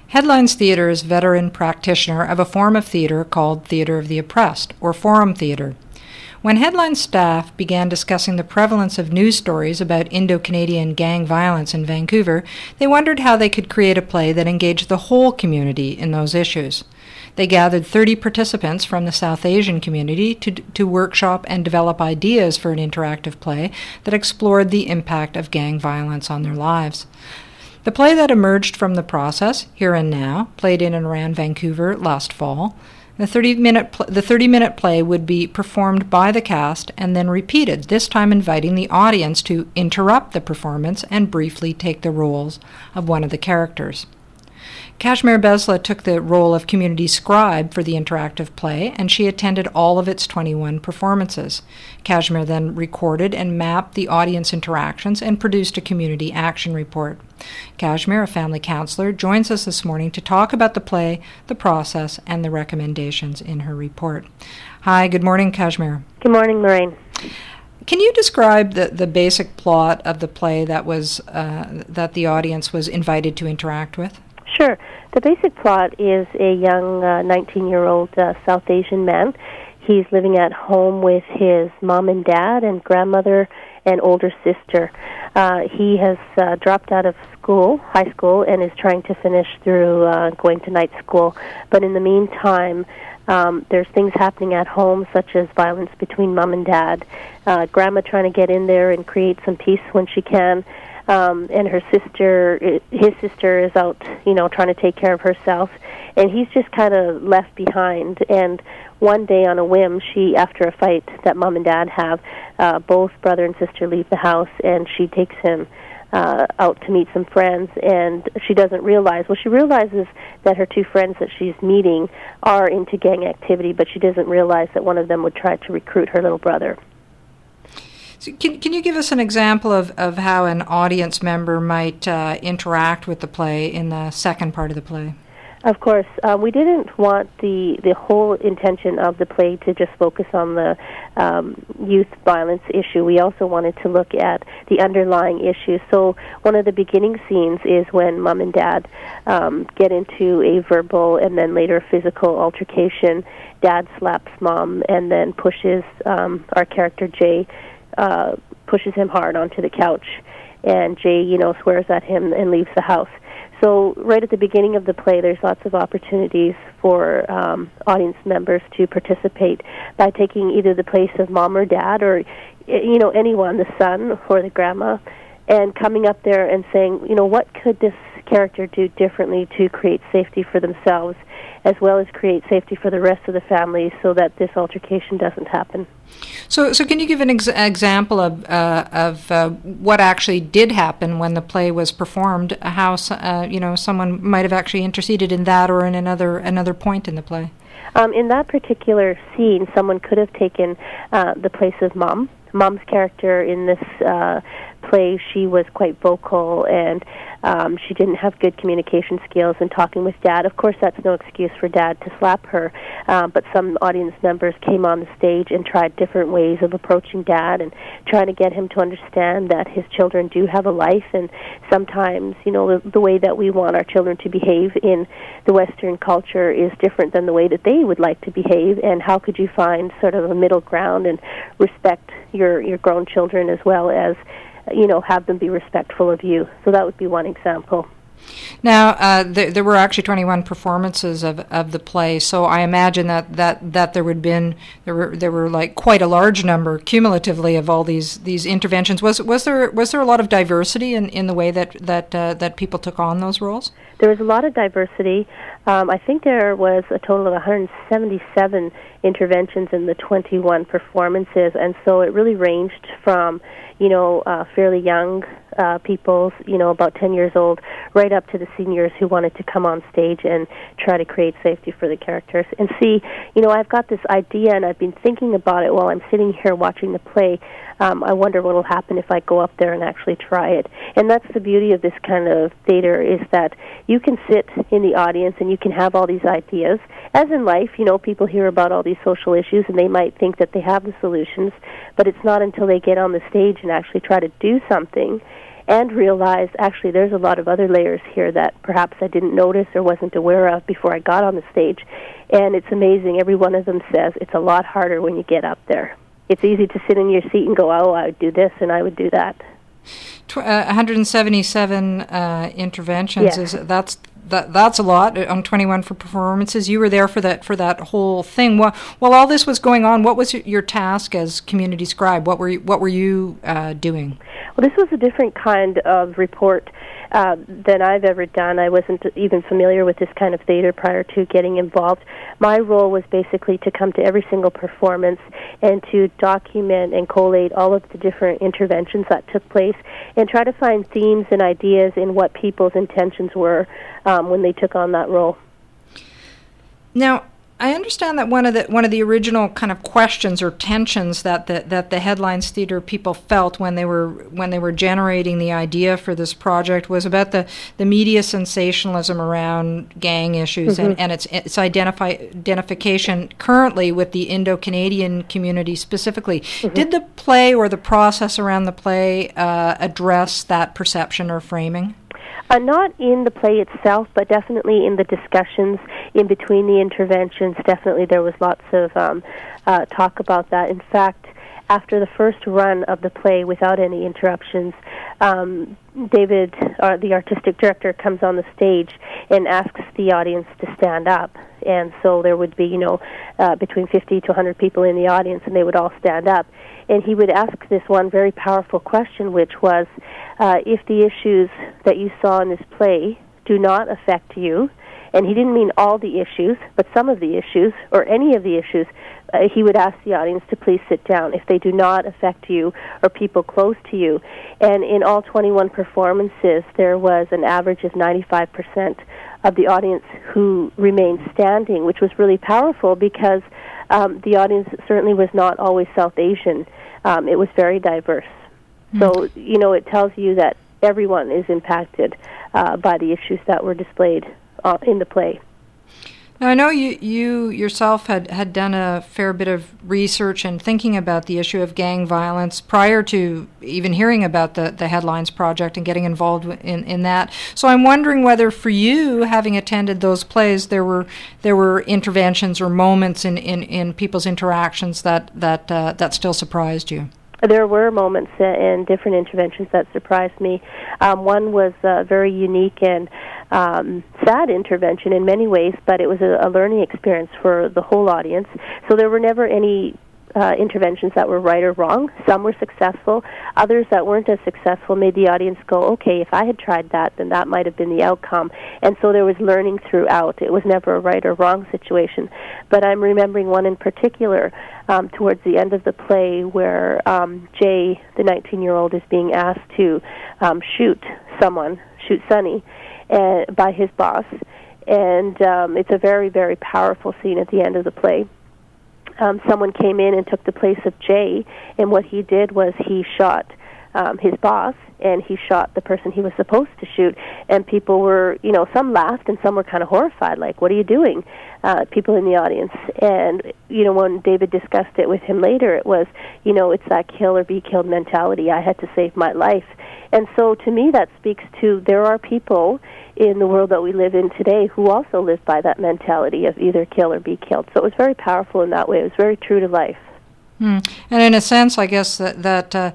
Headlines Theatre is veteran practitioner of a form of theatre called Theatre of the Oppressed, or Forum Theatre. When Headlines staff began discussing the prevalence of news stories about Indo-Canadian gang violence in Vancouver, they wondered how they could create a play that engaged the whole community in those issues. They gathered 30 participants from the South Asian community to workshop and develop ideas for an interactive play that explored the impact of gang violence on their lives. The play that emerged from the process, Here and Now, played in and around Vancouver last fall. The 30-minute play would be performed by the cast and then repeated, this time inviting the audience to interrupt the performance and briefly take the roles of one of the characters. Kashmir Besla took the role of community scribe for the interactive play, and she attended all of its 21 performances. Kashmir then recorded and mapped the audience interactions and produced a community action report. Kashmir, a family counselor, joins us this morning to talk about the play, the process, and the recommendations in her report. Hi, good morning, Kashmir. Good morning, Lorraine. Can you describe the basic plot of the play that the audience was invited to interact with? Sure. The basic plot is a young 19-year-old South Asian man. He's living at home with his mom and dad and grandmother and older sister. He has dropped out of high school, and is trying to finish through going to night school. But in the meantime, there's things happening at home, such as violence between mom and dad, grandma trying to get in there and create some peace when she can, and his sister is out, trying to take care of herself, and he's just kind of left behind. And one day on a whim, after a fight that mom and dad have, both brother and sister leave the house, and she takes him out to meet some friends, and she realizes that her two friends that she's meeting are into gang activity, but she doesn't realize that one of them would try to recruit her little brother. So can you give us an example of how an audience member might interact with the play in the second part of the play? Of course. We didn't want the whole intention of the play to just focus on the youth violence issue. We also wanted to look at the underlying issues. So one of the beginning scenes is when mom and dad get into a verbal and then later physical altercation. Dad slaps mom and then pushes our character Jay, pushes him hard onto the couch, and Jay, swears at him and leaves the house. So right at the beginning of the play, there's lots of opportunities for audience members to participate by taking either the place of mom or dad, or anyone, the son or the grandma, and coming up there and saying, what could this character do differently to create safety for themselves, as well as create safety for the rest of the family, so that this altercation doesn't happen. So can you give an example of what actually did happen when the play was performed? How someone might have actually interceded in that or in another point in the play? In that particular scene, someone could have taken the place of mom. Mom's character in this play, she was quite vocal, and she didn't have good communication skills in talking with dad. Of course, that's no excuse for dad to slap her, but some audience members came on the stage and tried different ways of approaching dad and trying to get him to understand that his children do have a life, and sometimes, the way that we want our children to behave in the Western culture is different than the way that they would like to behave, and how could you find sort of a middle ground and respect your grown children as well as have them be respectful of you. So that would be one example. Now, there were actually 21 performances of the play, so I imagine that there were like quite a large number cumulatively of all these interventions. Was there a lot of diversity in the way that people took on those roles? There was a lot of diversity. I think there was a total of 177 interventions in the 21 performances, and so it really ranged from fairly young people, about 10 years old, right up to the seniors who wanted to come on stage and try to create safety for the characters. And see, I've got this idea, and I've been thinking about it while I'm sitting here watching the play. I wonder what will happen if I go up there and actually try it. And that's the beauty of this kind of theater, is that you can sit in the audience and you can have all these ideas. As in life, people hear about all these social issues and they might think that they have the solutions, but it's not until they get on the stage and actually try to do something and realized, actually, there's a lot of other layers here that perhaps I didn't notice or wasn't aware of before I got on the stage. And it's amazing. Every one of them says it's a lot harder when you get up there. It's easy to sit in your seat and go, oh, I would do this and I would do that. 177 interventions. Yes. That's a lot on 21 for performances. You were there for that whole thing. While all this was going on, what was your task as community scribe? What were you doing? Well, this was a different kind of report than I've ever done. I wasn't even familiar with this kind of theater prior to getting involved. My role was basically to come to every single performance and to document and collate all of the different interventions that took place and try to find themes and ideas in what people's intentions were when they took on that role. Now, I understand that one of the original kind of questions or tensions that the Headlines Theatre people felt when they were generating the idea for this project was about the media sensationalism around gang issues and its identification currently with the Indo-Canadian community specifically. Did the play or the process around the play address that perception or framing? Not in the play itself, but definitely in the discussions in between the interventions. Definitely there was lots of talk about that. In fact, after the first run of the play without any interruptions, David, the artistic director, comes on the stage and asks the audience to stand up. And so there would be, between 50 to 100 people in the audience, and they would all stand up. And he would ask this one very powerful question, which was, if the issues that you saw in this play do not affect you, and he didn't mean all the issues, but some of the issues, or any of the issues, he would ask the audience to please sit down if they do not affect you or people close to you. And in all 21 performances, there was an average of 95% of the audience who remained standing, which was really powerful because the audience certainly was not always South Asian. It was very diverse. So, it tells you that everyone is impacted by the issues that were displayed in the play. Now, I know you yourself had done a fair bit of research and thinking about the issue of gang violence prior to even hearing about the Headlines Project and getting involved in that. So I'm wondering whether for you, having attended those plays, there were interventions or moments in people's interactions that still surprised you. There were moments and different interventions that surprised me. One was a very unique and sad intervention in many ways, but it was a learning experience for the whole audience. So there were never any interventions that were right or wrong. Some were successful. Others that weren't as successful made the audience go, okay, if I had tried that, then that might have been the outcome. And so there was learning throughout. It was never a right or wrong situation. But I'm remembering one in particular towards the end of the play where Jay, the 19-year-old, is being asked to shoot Sonny, by his boss. And it's a very, very powerful scene at the end of the play. Someone came in and took the place of Jay, and what he did was he shot his boss, and he shot the person he was supposed to shoot, and people were, some laughed and some were kind of horrified, like, what are you doing, people in the audience. And, when David discussed it with him later, it was, it's that kill or be killed mentality. I had to save my life. And so to me that speaks to there are people in the world that we live in today who also live by that mentality of either kill or be killed. So it was very powerful in that way. It was very true to life. And in a sense, I guess that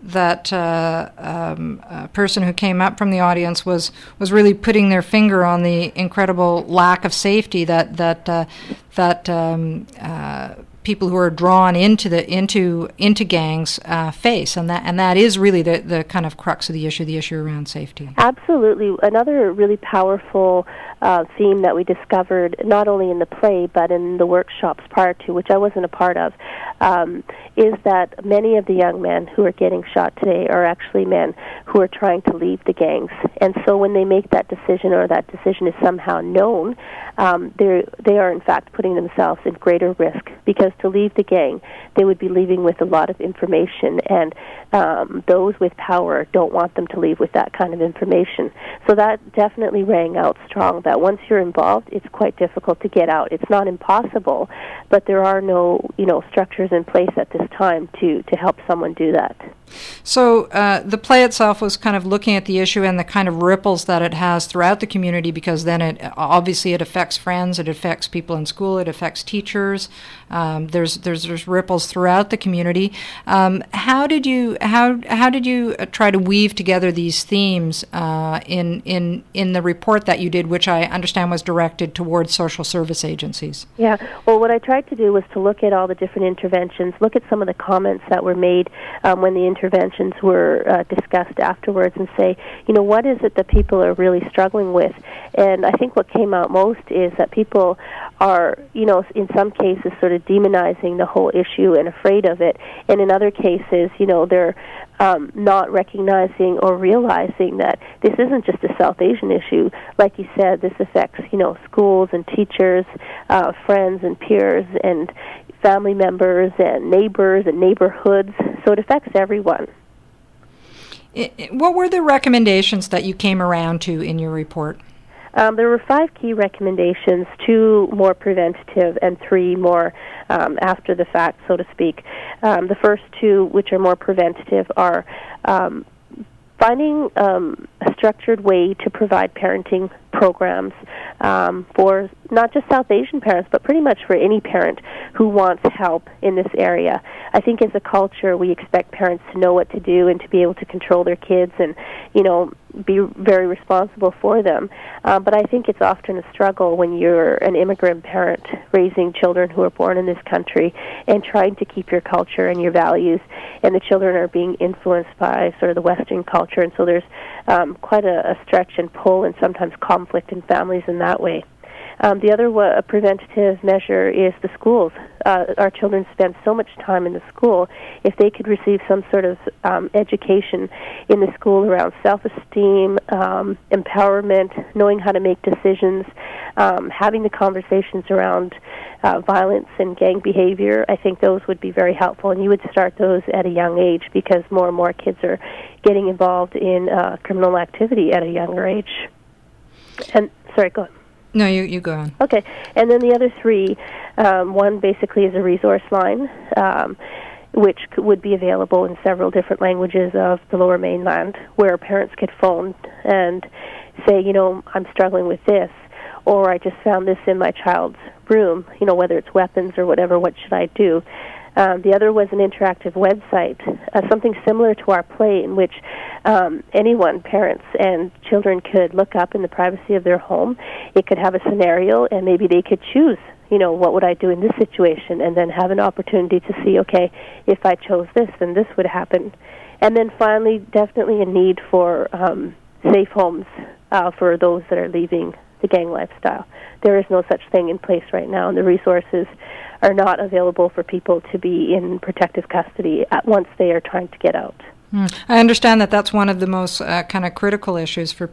person who came up from the audience was really putting their finger on the incredible lack of safety that people who are drawn into gangs face, and that is really the kind of crux of the issue around safety. Absolutely. Another really powerful theme that we discovered, not only in the play but in the workshops prior to, which I wasn't a part of, is that many of the young men who are getting shot today are actually men who are trying to leave the gangs. And so when they make that decision, or that decision is somehow known, they are in fact putting themselves in greater risk, because to leave the gang, they would be leaving with a lot of information, and those with power don't want them to leave with that kind of information. So that definitely rang out strong, that once you're involved, it's quite difficult to get out. It's not impossible, but there are no structures in place at this time to help someone do that. So the play itself was kind of looking at the issue and the kind of ripples that it has throughout the community, because then it obviously it affects friends, it affects people in school, it affects teachers. There's ripples throughout the community. How did you try to weave together these themes in the report that you did, which I understand was directed towards social service agencies? Yeah. Well, what I tried to do was to look at all the different interventions, look at some of the comments that were made when the interventions were discussed afterwards, and say, what is it that people are really struggling with? And I think what came out most is that people are, in some cases sort of demonizing the whole issue and afraid of it, and in other cases, they're not recognizing or realizing that this isn't just a South Asian issue. Like you said, this affects, schools and teachers, friends and peers and family members and neighbors and neighborhoods, so it affects everyone. What were the recommendations that you came around to in your report? There were 5 key recommendations, 2 more preventative and 3 more after the fact, so to speak. The first 2, which are more preventative, are finding a structured way to provide parenting programs for not just South Asian parents, but pretty much for any parent who wants help in this area. I think as a culture, we expect parents to know what to do and to be able to control their kids and, be very responsible for them. But I think it's often a struggle when you're an immigrant parent raising children who are born in this country and trying to keep your culture and your values, and the children are being influenced by sort of the Western culture, and so there's quite a stretch and pull and sometimes conflict in families in that way. The other preventative measure is the schools. Our children spend so much time in the school. If they could receive some sort of education in the school around self-esteem, empowerment, knowing how to make decisions, having the conversations around violence and gang behavior, I think those would be very helpful. And you would start those at a young age, because more and more kids are getting involved in criminal activity at a younger age. And sorry, go on. No, you go on. Okay. And then the other 3, one basically is a resource line, which would be available in several different languages of the Lower Mainland, where parents could phone and say, I'm struggling with this, or I just found this in my child's room, whether it's weapons or whatever, what should I do? The other was an interactive website, something similar to our play, in which anyone, parents and children, could look up in the privacy of their home. It could have a scenario, and maybe they could choose, what would I do in this situation, and then have an opportunity to see, okay, if I chose this, then this would happen. And then finally, definitely a need for safe homes for those that are leaving the gang lifestyle. There is no such thing in place right now, and the resources are not available for people to be in protective custody once they are trying to get out. I understand that that's one of the most kind of critical issues for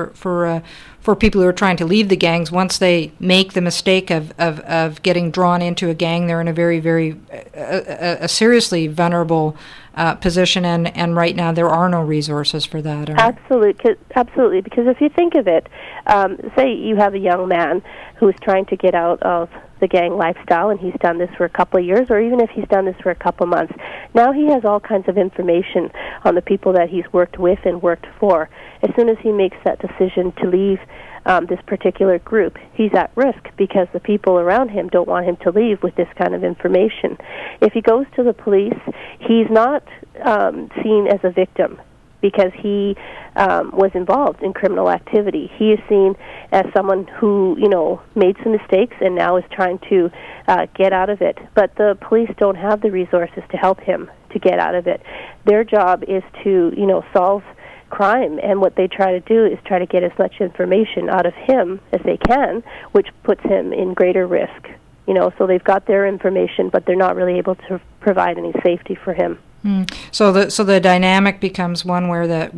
people who are trying to leave the gangs. Once they make the mistake of getting drawn into a gang, they're in a very, very a seriously vulnerable position, and right now there are no resources for that. Absolutely, because if you think of it, say you have a young man who is trying to get out of the gang lifestyle, and he's done this for a couple of years, or even if he's done this for a couple of months. Now he has all kinds of information on the people that he's worked with and worked for. As soon as he makes that decision to leave this particular group, he's at risk, because the people around him don't want him to leave with this kind of information. If he goes to the police, he's not seen as a victim, because he was involved in criminal activity. He is seen as someone who, made some mistakes and now is trying to get out of it. But the police don't have the resources to help him to get out of it. Their job is to, solve crime, and what they try to do is try to get as much information out of him as they can, which puts him in greater risk. So they've got their information, but they're not really able to provide any safety for him. So the dynamic becomes one where the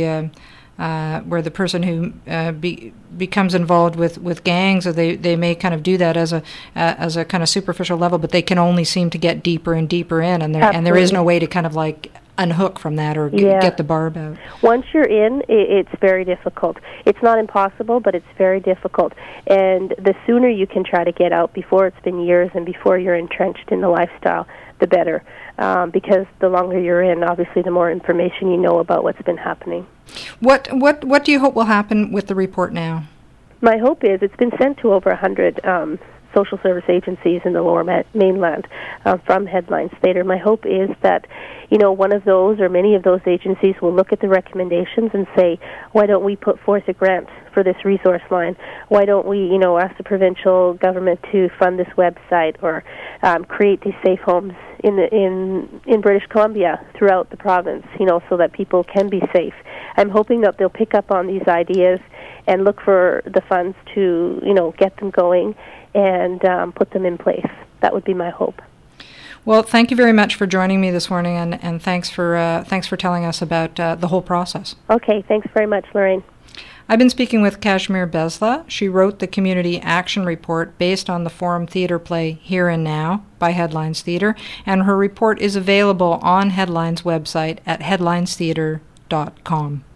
person who becomes involved with gangs, or they may kind of do that as a kind of superficial level, but they can only seem to get deeper and deeper in, and there is no way to kind of like unhook from that or get the barb out. Once you're in, it's very difficult. It's not impossible, but it's very difficult. And the sooner you can try to get out before it's been years and before you're entrenched in the lifestyle, the better. Because the longer you're in, obviously, the more information you know about what's been happening. What do you hope will happen with the report now? My hope is it's been sent to over 100 social service agencies in the Lower Mainland from Headlines Theatre. My hope is that, one of those or many of those agencies will look at the recommendations and say, why don't we put forth a grant for this resource line? Why don't we, ask the provincial government to fund this website or create these safe homes in British Columbia throughout the province, so that people can be safe. I'm hoping that they'll pick up on these ideas and look for the funds to, get them going and put them in place. That would be my hope. Well, thank you very much for joining me this morning, and thanks for telling us about the whole process. Okay, thanks very much, Lorraine. I've been speaking with Kashmir Besla. She wrote the Community Action Report based on the Forum Theatre play Here and Now by Headlines Theatre, and her report is available on Headlines' website at headlinestheatre.com.